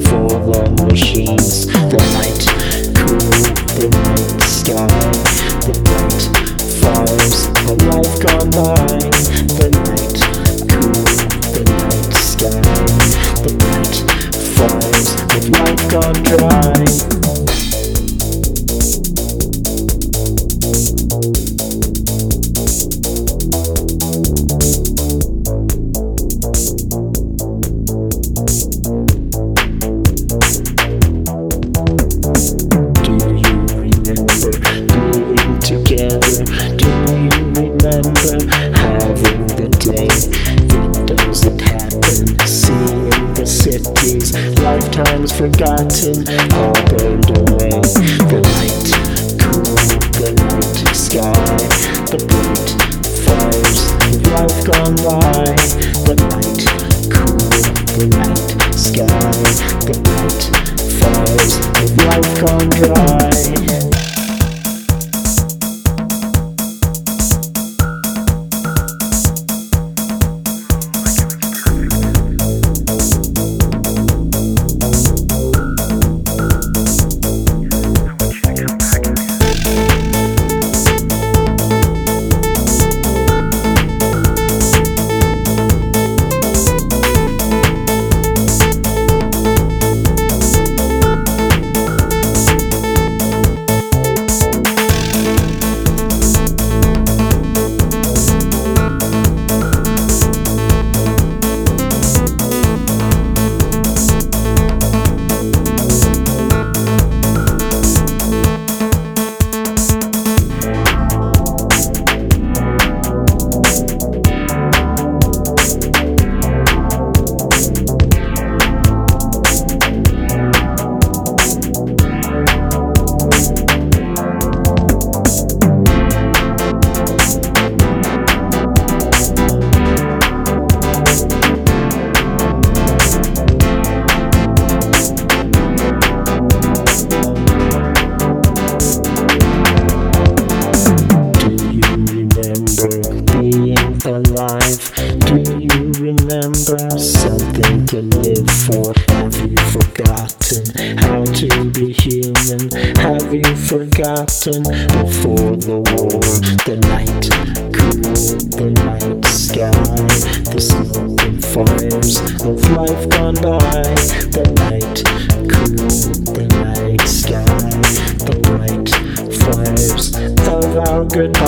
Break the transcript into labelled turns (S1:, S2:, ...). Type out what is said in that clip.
S1: before the machines. The night cool, the night sky, the night fires, the life gone by. The night cool, the night sky, the night fires, the life gone dry. Together, do you remember having the day? It doesn't happen. Seeing the cities, lifetimes forgotten, all burned away. The night cool, the night sky, the bright fires of life gone by. The night cool, the night sky, the bright fires of life gone dry. Alive, do you remember something to live for? Have you forgotten how to be human? Have you forgotten before the war? The night cool, the night sky, the smoke and fires of life gone by. The night cool, the night sky, the bright fires of our goodbye.